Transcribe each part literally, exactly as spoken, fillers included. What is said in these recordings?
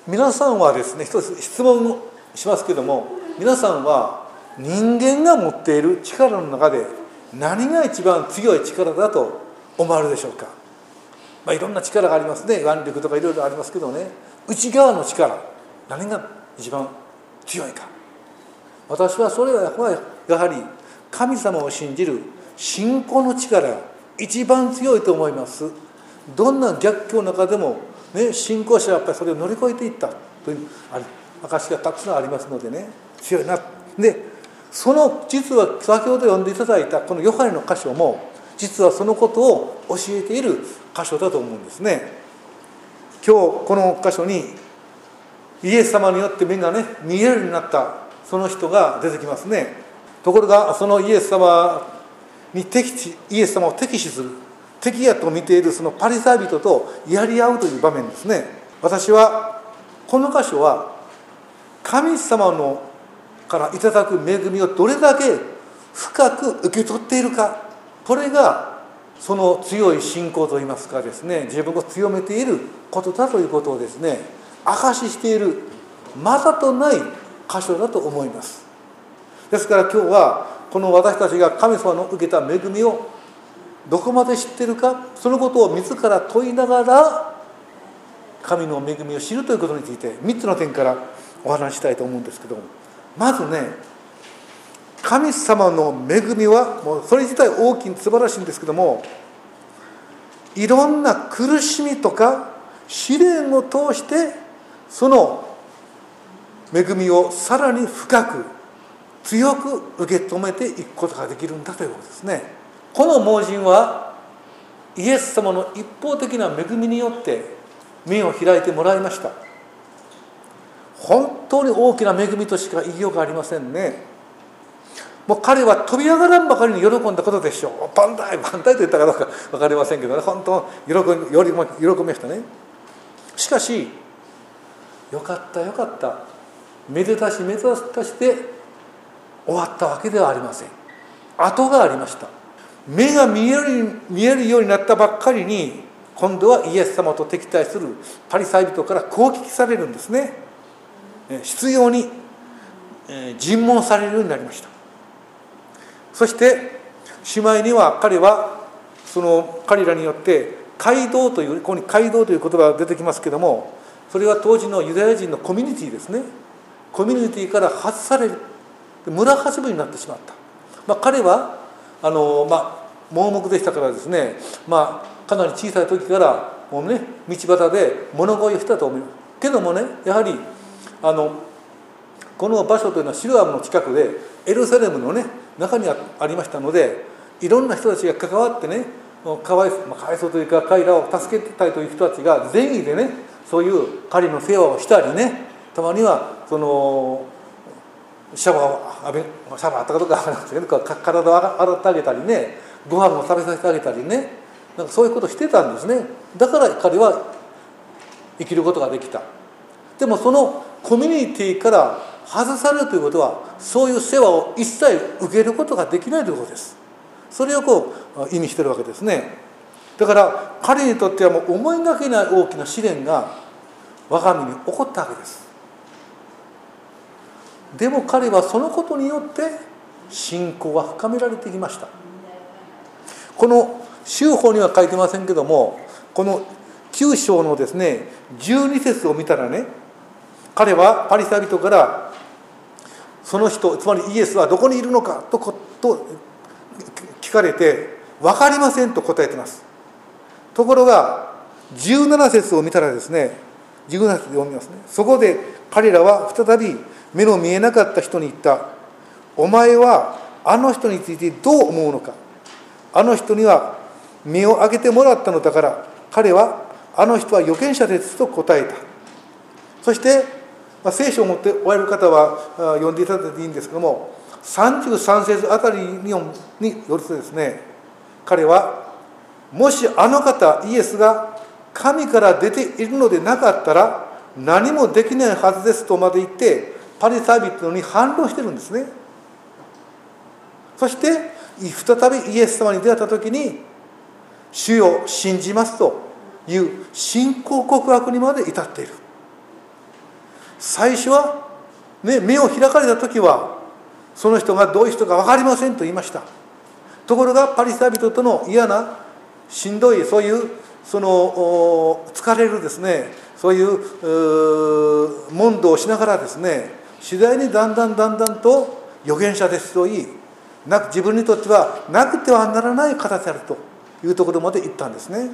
皆さんはですね、一つ質問をしますけども、皆さんは人間が持っている力の中で何が一番強い力だと思われるでしょうか。まあ、いろんな力がありますね。眼力とかいろいろありますけどね、内側の力、何が一番強いか。私はそれはやはり神様を信じる信仰の力が一番強いと思います。どんな逆境の中でも、ね、信仰者はやっぱりそれを乗り越えていったという証がたくさんありますのでね、強いな。でその実は先ほど読んでいただいたこのヨハネの箇所も実はそのことを教えている箇所だと思うんですね。今日この箇所にイエス様によって目がね見えるようになったその人が出てきますね。ところがそのイエス様に敵視イエス様を敵視する敵やと見ているそのパリサイ人とやり合うという場面ですね。私はこの箇所は神様のからいただく恵みをどれだけ深く受け取っているか、これがその強い信仰といいますかですね、自分を強めていることだということをですね証ししているまざとない箇所だと思います。ですから今日はこの私たちが神様の受けた恵みをどこまで知っているか、そのことを自ら問いながら神の恵みを知るということについてみっつの点からお話ししたいと思うんですけども、まずね、神様の恵みはもうそれ自体大きに素晴らしいんですけども、いろんな苦しみとか試練を通してその恵みをさらに深く強く受け止めていくことができるんだということですね。この盲人はイエス様の一方的な恵みによって目を開いてもらいました。本当に大きな恵みとしか言いようがありませんね。もう彼は飛び上がらんばかりに喜んだことでしょう。万歳万歳と言ったかどうか分かりませんけどね、本当喜びよりも喜びましたね。しかしよかったよかっためでたしめでたしで終わったわけではありません。後がありました。目が見える、見えるようになったばっかりに今度はイエス様と敵対するパリサイ人から攻撃されるんですね。執拗に尋問されるようになりました。そしてしまいには彼はその彼らによって街道という、ここに街道という言葉が出てきますけども、それは当時のユダヤ人のコミュニティですね。コミュニティから外される村八分になってしまった。まあ、彼はあの、まあ、盲目でしたからですね、まあ、かなり小さい時からもうね道端で物乞いをしたと思いますけどもね、やはりあのこの場所というのはシロアムの近くでエルサレムの、ね、中にありましたので、いろんな人たちが関わってね、かわいそう、まあ、かわいそうというか彼らを助けたいという人たちが善意でねそういう彼の世話をしたりね、たまにはそのシャワーを浴びシャワーあったかどうか分からないですけど体を洗ってあげたりね、ご飯を食べさせてあげたりね、なんかそういうことをしてたんですね。だから彼は生きることができた。でもそのコミュニティから外されるということはそういう世話を一切受けることができないということです。それをこう意味しているわけですね。だから彼にとってはもう思いがけない大きな試練が我が身に起こったわけです。でも彼はそのことによって信仰は深められてきました。この修法には書いてませんけども、このきゅう章のですねじゅうに節を見たらね、彼はパリサイ人からその人、つまりイエスはどこにいるのか と, と聞かれて分かりませんと答えています。ところがじゅうなな節を見たらですね、じゅうなな節読みますね。そこで彼らは再び目の見えなかった人に言った。お前はあの人についてどう思うのか。あの人には目を開けてもらったのだから。彼はあの人は預言者ですと答えた。そして、まあ、聖書を持っておられる方は読んでいただいていいんですけども、さんじゅうさん節あたりによるとですね、彼はもしあの方イエスが神から出ているのでなかったら何もできないはずですとまで言ってパリサイ人に反論してるんですね。そして再びイエス様に出会った時に主を信じますという信仰告白にまで至っている。 最初は、ね、目を開かれた時はその人がどういう人か分かりませんと言いました。ところがパリサイ人との嫌なしんどいそういうその疲れるですね、そういう問答をしながらですね、次第にだんだんだんだんと預言者ですといい、なく自分にとってはなくてはならない形であるというところまで行ったんですね。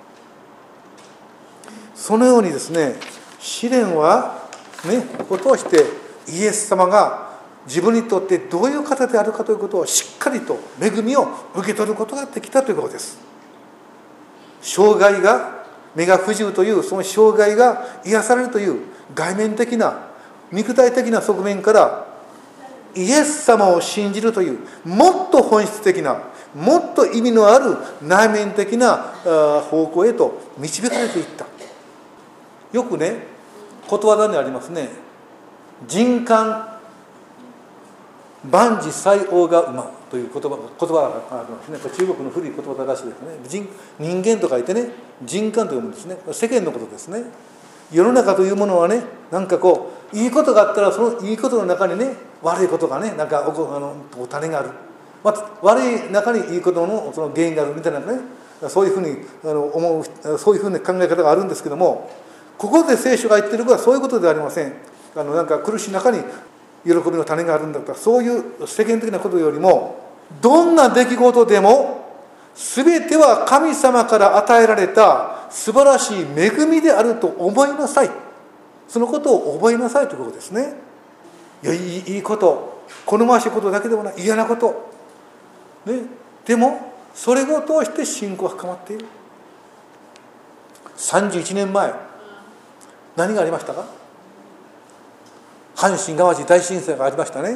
そのようにですね、試練はね、を通してイエス様が自分にとってどういう方であるかということをしっかりと恵みを受け取ることができたということです。障害が、目が不自由というその障害が癒されるという外面的な肉体的な側面からイエス様を信じるというもっと本質的な、もっと意味のある内面的な方向へと導かれていった。よくね、ことわざにありますね、人間万事塞翁が馬という言葉言葉がありますね。中国の古い言葉らしいですね。人, 人間と書いてね、人間と読むんですね。世間のことですね。世の中というものはね、なんかこういいことがあったらそのいいことの中にね、悪いことがね、なんかあの種がある、また悪い中にいいことのその原因があるみたいなね、そういうふうにあの思う、そういうふうな考え方があるんですけども、ここで聖書が言っていることはそういうことではありません。あのなんか苦しい中に喜びの種があるんだったら、そういう世間的なことよりも、どんな出来事でも全ては神様から与えられた素晴らしい恵みであると思いなさい。そのことを覚えなさいということですね。いや、いい、いいこと、好ましいことだけでもない、嫌なこと、ね、でもそれを通して信仰が深まっている。さんじゅういちねんまえ何がありましたか？阪神・淡路大震災がありましたね。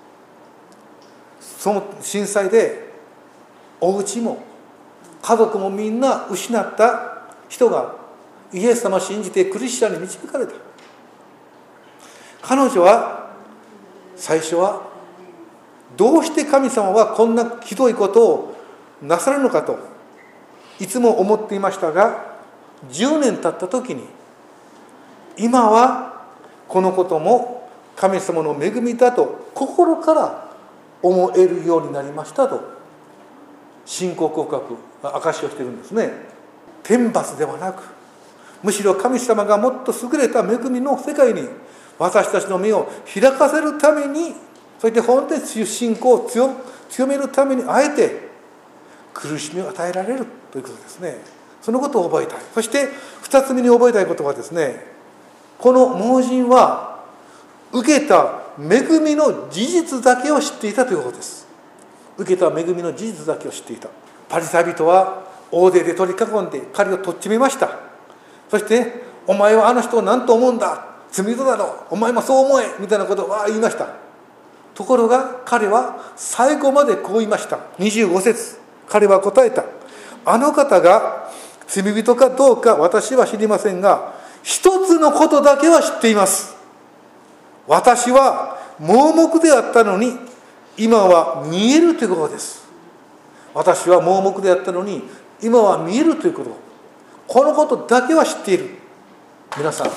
その震災でお家も家族もみんな失った人がイエス様を信じてクリスチャンに導かれた。彼女は最初はどうして神様はこんなひどいことをなさるのかといつも思っていましたが、じゅうねん経った時に今はこのことも神様の恵みだと心から思えるようになりましたと信仰告白、証しをしているんですね。天罰ではなく、むしろ神様がもっと優れた恵みの世界に私たちの目を開かせるために、そして本当に信仰を 強, 強めるためにあえて苦しみを与えられるということですね。そのことを覚えたい。そして二つ目に覚えたいことはですね、この盲人は受けた恵みの事実だけを知っていたということです。受けた恵みの事実だけを知っていた。パリサイ人は大勢で取り囲んで彼をとっちめました。そしてお前はあの人を何と思うんだ、罪人だろう、お前もそう思えみたいなことを言いました。ところが彼は最後までこう言いました。にじゅうご節、彼は答えた。あの方が罪人かどうか私は知りませんが、一つのことだけは知っています。私は盲目であったのに今は見えるということです。私は盲目であったのに今は見えるということ、このことだけは知っている。皆さん、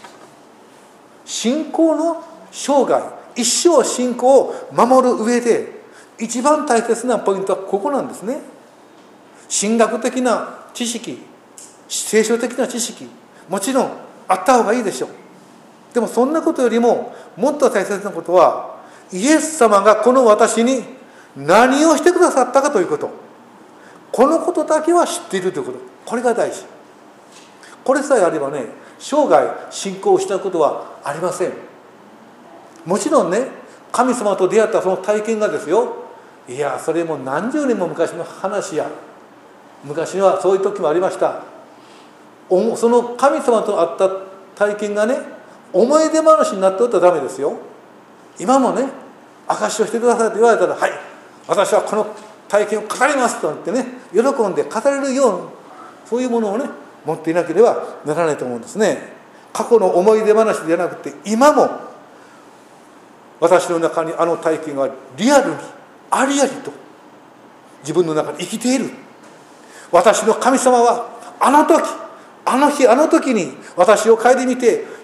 信仰の生涯、一生信仰を守る上で一番大切なポイントはここなんですね。神学的な知識、聖書的な知識、もちろんあった方がいいでしょう。でもそんなことよりももっと大切なことは、イエス様がこの私に何をしてくださったかということ、このことだけは知っているということ、これが大事。これさえあればね、生涯信仰をしたことはありません。もちろんね、神様と出会ったその体験がですよ、いやそれも何十年も昔の話や、昔はそういう時もありました。その神様と会った体験がね、思い出話になっておったらダメですよ。今もね、証しをしてくださいと言われたら、はい、私はこの体験を語りますと言ってね、喜んで語れるような、そういうものをね持っていなければならないと思うんですね。過去の思い出話ではなくて、今も私の中にあの体験がリアルにありありと自分の中に生きている。私の神様はあの時、あの日、あの時に私を顧みて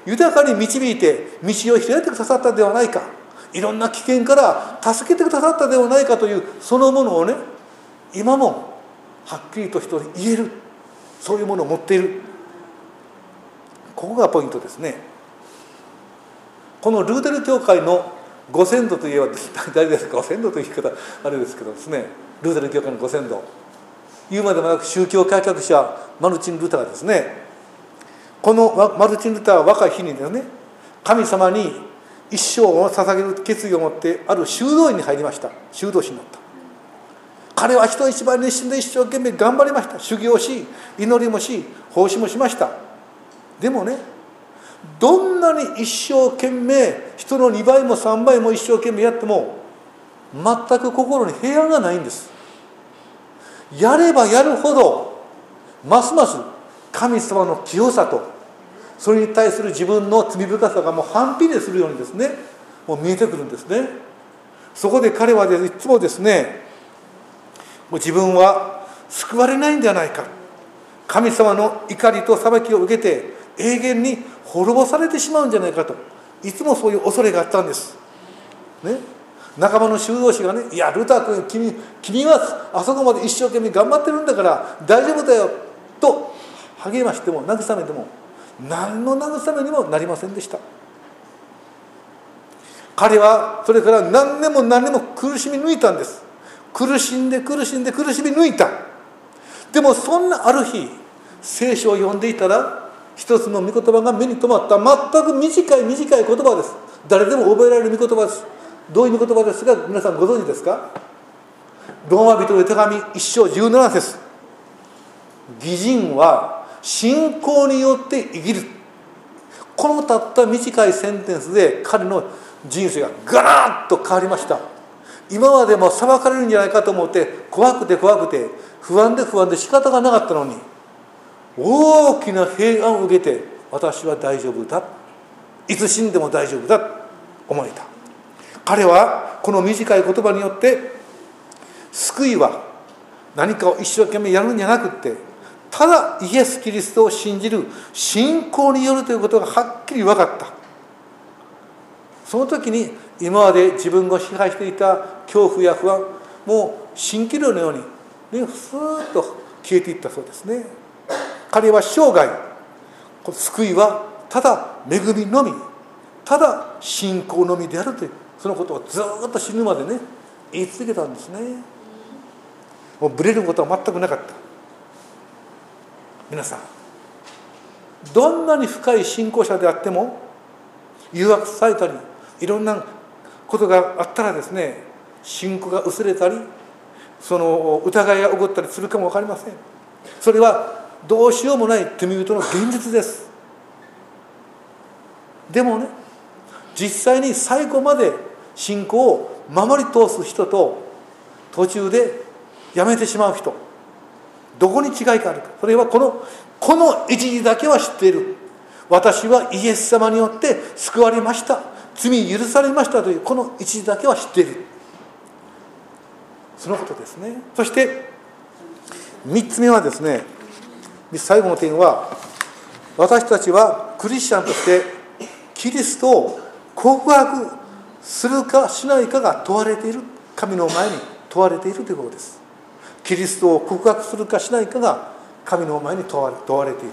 豊かに導いて道を開いてくださったではないか、いろんな危険から助けてくださったではないかというそのものをね、今もはっきりと人に言える、そういうものを持っている。ここがポイントですね。このルーテル教会のご先祖といえば誰ですか。ご先祖という言い方あれですけどですね、ルーテル教会のご先祖、言うまでもなく宗教改革者マルチン・ルターですね。このマルチン・ルターは若い日にですね、神様に一生を捧げる決意を持ってある修道院に入りました。修道士になった。彼は人一倍熱心で一生懸命頑張りました。修行し、祈りもし、奉仕もしました。でもね、どんなに一生懸命人のにばいもさんばいも一生懸命やっても全く心に平安がないんです。やればやるほどますます神様の清さとそれに対する自分の罪深さがもう反比例するようにですね、もう見えてくるんですね。そこで彼は、ね、いつもですね、もう自分は救われないんじゃないか、神様の怒りと裁きを受けて永遠に滅ぼされてしまうんじゃないかと、いつもそういう恐れがあったんです、ね、仲間の修道士がね、いやルター君、君、君はあそこまで一生懸命頑張ってるんだから大丈夫だよと励ましても慰めても何の慰めにもなりませんでした。彼はそれから何年も何年も苦しみ抜いたんです。苦しんで苦しんで苦しみ抜いた。でもそんなある日聖書を読んでいたら一つの御言葉が目に留まった。全く短い短い言葉です。誰でも覚えられる御言葉です。どういう御言葉ですか、皆さんご存知ですか。ローマ人の手紙一章じゅうなな節、義人は信仰によって生きる。このたった短いセンテンスで彼の人生がガラッと変わりました。今までも裁かれるんじゃないかと思って怖くて怖くて不安で不安で仕方がなかったのに、大きな平安を受けて私は大丈夫だ、いつ死んでも大丈夫だと思えた。彼はこの短い言葉によって救いは何かを一生懸命やるんじゃなくって、ただイエス・キリストを信じる信仰によるということがはっきり分かった。その時に今まで自分が支配していた恐怖や不安もう蜃気楼のように、ね、スーッと消えていったそうですね。彼は生涯救いはただ恵みのみ、ただ信仰のみであるというそのことをずっと死ぬまでね言い続けたんですね。もうブレることは全くなかった。皆さん、どんなに深い信仰者であっても誘惑されたりいろんなことがあったらですね、信仰が薄れたりその疑いが起こったりするかも分かりません。それはどうしようもない罪人の現実です。でもね、実際に最後まで信仰を守り通す人と途中でやめてしまう人、どこに違いがあるか。それはこのこの一時だけは知っている。私はイエス様によって救われました、罪許されましたというこの一時だけは知っている。そのことですね。そして三つ目はですね、最後の点は、私たちはクリスチャンとしてキリストを告白するかしないかが問われている。神の前に問われているということです。キリストを告白するかしないかが神の前に問われ、問われている。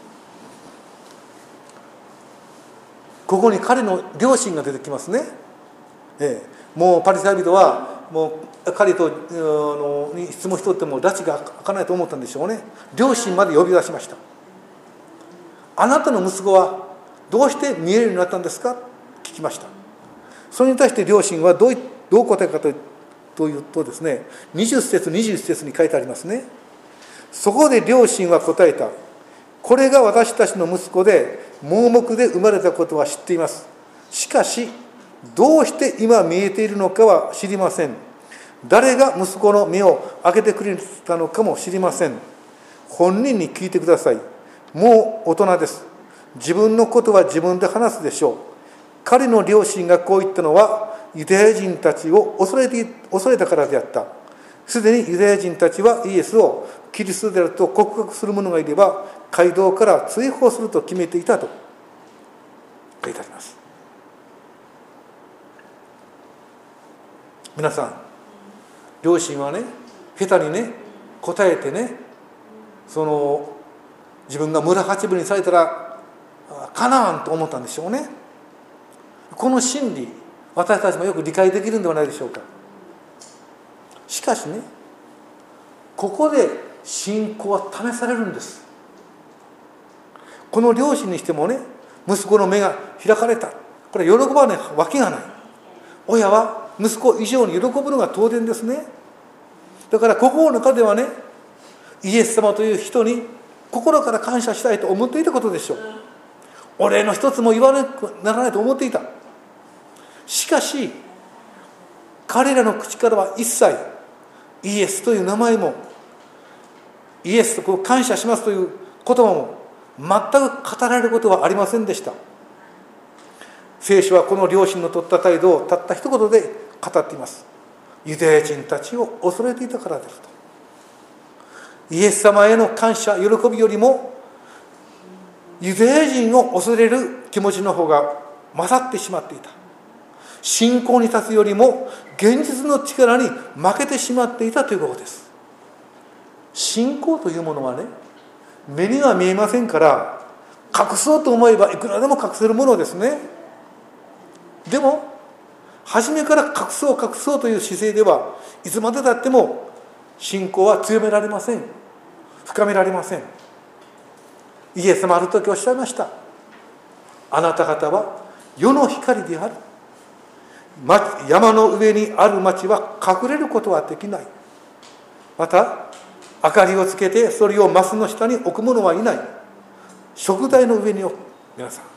ここに彼の両親が出てきますね。ええ、もうパリサイ人はもう彼とのに質問しとっても拉致が開かないと思ったんでしょうね。両親まで呼び出しました。あなたの息子はどうして見えるようになったんですか聞きました。それに対して両親はどうどう答えるかというとですね、にじゅっ節にじゅういち節に書いてありますね。そこで両親は答えた。これが私たちの息子で盲目で生まれたことは知っています。しかしどうして今見えているのかは知りません。誰が息子の目を開けてくれたのかも知りません。本人に聞いてください。もう大人です。自分のことは自分で話すでしょう。彼の両親がこう言ったのはユダヤ人たちを恐れて、恐れたからであった。すでにユダヤ人たちはイエスをキリストであると告白する者がいれば街道から追放すると決めていたと。 書いてあります。皆さん、両親はね、下手にね答えてね、その自分が村八分にされたらかなわんと思ったんでしょうね。この心理、私たちもよく理解できるんではないでしょうか。しかしね、ここで信仰は試されるんです。この両親にしてもね、息子の目が開かれた、これは喜ばないわけがない。親は息子以上に喜ぶのが当然ですね。だから心の中ではね、イエス様という人に心から感謝したいと思っていたことでしょう。お礼の一つも言わなくならないと思っていた。しかし彼らの口からは一切イエスという名前も、イエスと感謝しますという言葉も全く語られることはありませんでした。聖書はこの両親の取った態度をたった一言で語っています。ユダヤ人たちを恐れていたからですと。イエス様への感謝、喜びよりもユダヤ人を恐れる気持ちの方が勝ってしまっていた。信仰に立つよりも現実の力に負けてしまっていたということです。信仰というものはね、目には見えませんから隠そうと思えばいくらでも隠せるものですね。でも初めから隠そう隠そうという姿勢ではいつまでたっても信仰は強められません。深められません。イエス様ある時おっしゃいました。あなた方は世の光である。山の上にある町は隠れることはできない。また明かりをつけてそれをマスの下に置く者はいない。食台の上に置く。皆さん、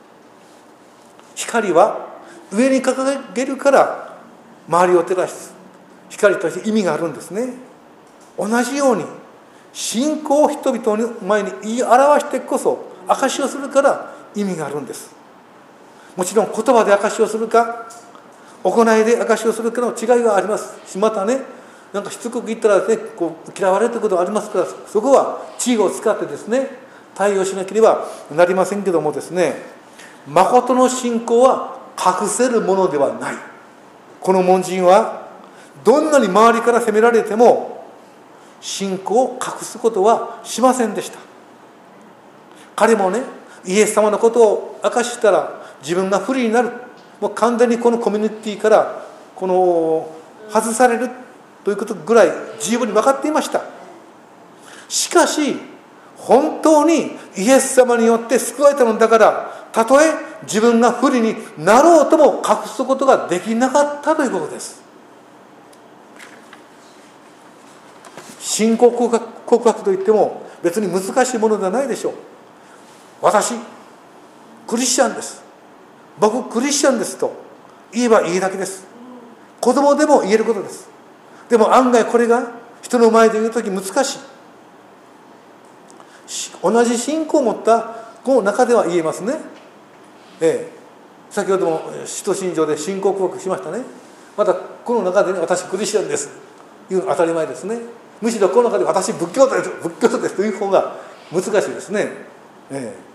光は上に掲げるから周りを照らす光として意味があるんですね。同じように信仰を人々の前に言い表してこそ証しをするから意味があるんです。もちろん言葉で証しをするか行いで証しをするかの違いがありますし、またね、なんかしつこく言ったらですね、こう嫌われるということがありますから、そこは知恵を使ってですね対応しなければなりませんけどもですね、誠の信仰は隠せるものではない。この門人はどんなに周りから責められても信仰を隠すことはしませんでした。彼もね、イエス様のことを明かしたら自分が不利になる、もう完全にこのコミュニティからこの外されるということぐらい十分に分かっていました。しかし本当にイエス様によって救われたのだから、たとえ自分が不利になろうとも隠すことができなかったということです。信仰告白、告白といっても別に難しいものではないでしょう。私クリスチャンです、僕クリスチャンですと言えばいいだけです。子供でも言えることです。でも案外これが人の前で言うとき難しい。同じ信仰を持ったこの中では言えますね。ええ、先ほども使徒信条で信仰告白しましたね。またこの中で、ね、私クリスチャンです言うの当たり前ですね。むしろこの中で私仏教徒です仏教徒ですという方が難しいですね。ええ、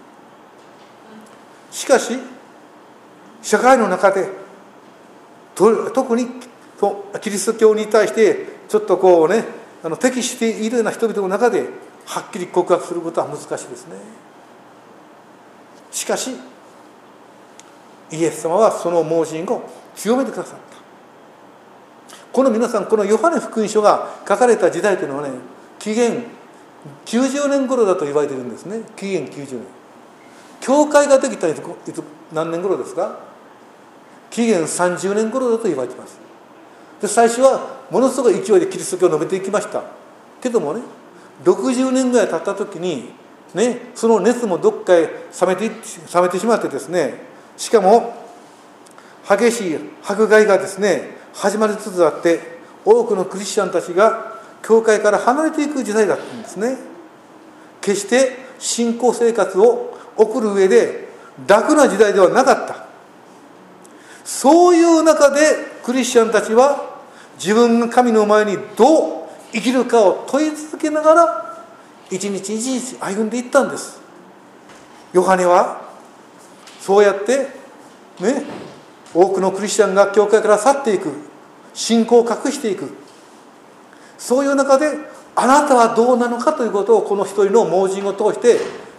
しかし社会の中で特にキリスト教に対してちょっとこうね、あの敵しているような人々の中ではっきり告白することは難しいですね。しかしイエス様はその盲人を強めてくださった。この皆さん、このヨハネ福音書が書かれた時代というのはね、紀元きゅうじゅうねん頃だと言われているんですね。紀元きゅうじゅうねん。教会ができたのはいつ何年頃ですか？紀元さんじゅうねん頃だと言われています。で、最初はものすごい勢いでキリスト教を述べていきましたけどもね、ろくじゅうねんぐらい経った時にね、その熱もどっかへ冷めて冷めてしまってですね、しかも激しい迫害がですね始まりつつあって、多くのクリスチャンたちが教会から離れていく時代だったんですね。決して信仰生活を送る上で楽な時代ではなかった。そういう中でクリスチャンたちは自分が神の前にどう生きるかを問い続けながら一日一日歩んでいったんです。ヨハネはそうやってね、多くのクリスチャンが教会から去っていく、信仰を隠していく、そういう中であなたはどうなのかということをこの一人の盲人を通して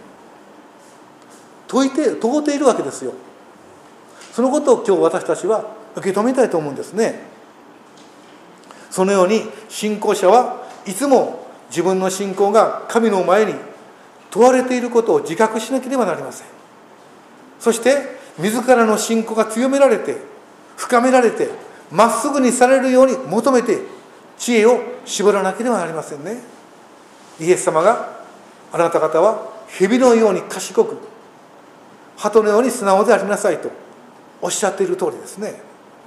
問いて問うているわけですよ。そのことを今日私たちは受け止めたいと思うんですね。そのように信仰者はいつも自分の信仰が神の前に問われていることを自覚しなければなりません。そして自らの信仰が強められて深められてまっすぐにされるように求めて知恵を絞らなければなりませんね。イエス様があなた方は蛇のように賢く鳩のように素直でありなさいとおっしゃっている通りですね。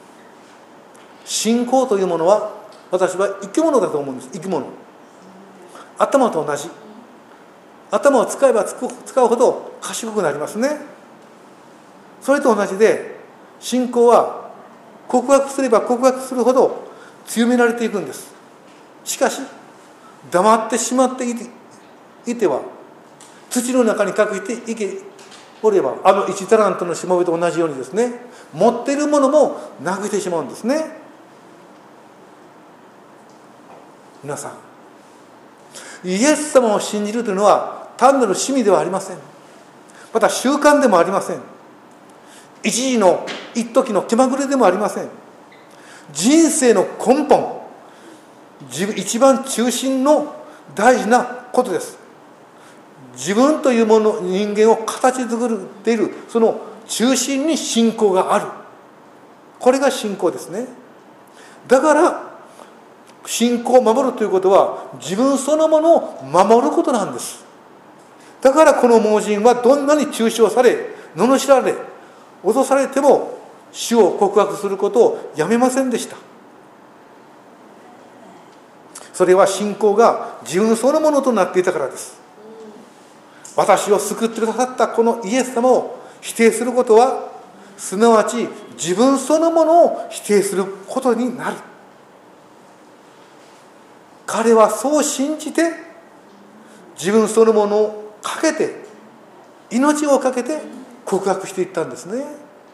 信仰というものは私は生き物だと思うんです。生き物、頭と同じ。頭を使えば使うほど賢くなりますね。それと同じで信仰は告白すれば告白するほど強められていくんです。しかし黙ってしまっていて、いては土の中に隠していけおれば、あの一タラントのしもべと同じようにですね、持っているものもなくしてしまうんですね。皆さん、イエス様を信じるというのは単なる趣味ではありません。また習慣でもありません。一時の一時の気まぐれでもありません。人生の根本、一番中心の大事なことです。自分というもの、人間を形作っているその中心に信仰がある。これが信仰ですね。だから信仰を守るということは自分そのものを守ることなんです。だからこの盲人はどんなに中傷され罵られ脅されても主を告白することをやめませんでした。それは信仰が自分そのものとなっていたからです。私を救ってくださったこのイエス様を否定することはすなわち自分そのものを否定することになる。彼はそう信じて自分そのものをかけて命をかけて告白していったんですね。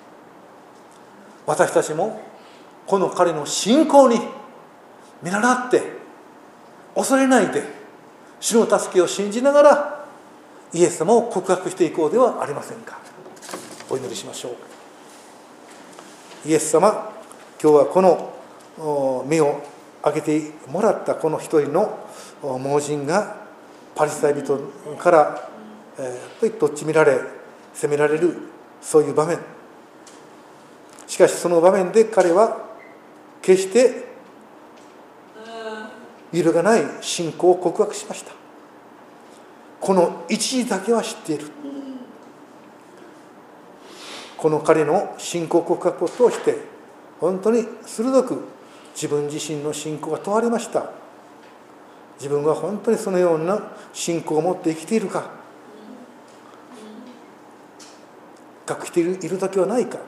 私たちもこの彼の信仰に見習って恐れないで主の助けを信じながらイエス様を告白していこうではありませんか。お祈りしましょう。イエス様、今日はこの目を開けてもらったこの一人の盲人がパリサイ人から、えー、とっちみられ責められるそういう場面。しかしその場面で彼は決して揺るがない信仰を告白しました。この一時だけは知っている。この彼の信仰告白を通して本当に鋭く自分自身の信仰が問われました。自分は本当にそのような信仰を持って生きているか、隠している、いる時はないか。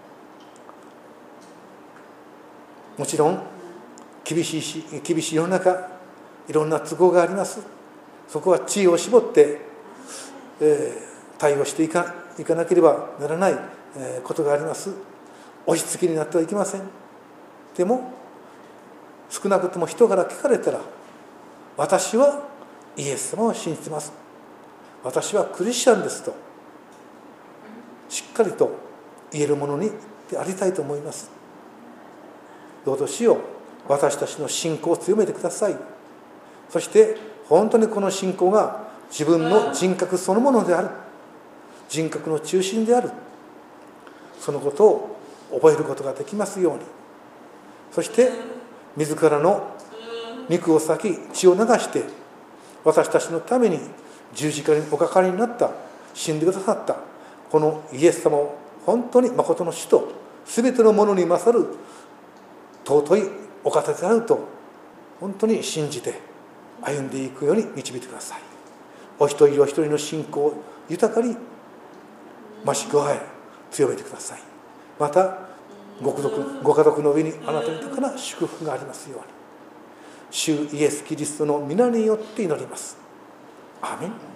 もちろん厳しいし厳しい世の中、いろんな都合があります。そこは知恵を絞って、えー、対応していか、いかなければならない、えー、ことがあります。押し付けになってはいけません。でも少なくとも人から聞かれたら、私はイエス様を信じています、私はクリスチャンですとしっかりと言えるものにでありたいと思います。どうぞ主よ、私たちの信仰を強めてください。そして本当にこの信仰が自分の人格そのものである、人格の中心である、そのことを覚えることができますように。そして自らの肉を裂き血を流して私たちのために十字架におかかりになった、死んでくださったこのイエス様を本当に誠の主と全てのものに勝る尊いお方であると本当に信じて歩んでいくように導いてください。お一人お一人の信仰を豊かに増し加え強めてください。またご家族、ご家族の上にあなたに豊かな祝福がありますように、主イエス・キリストの皆によって祈ります。アーメン。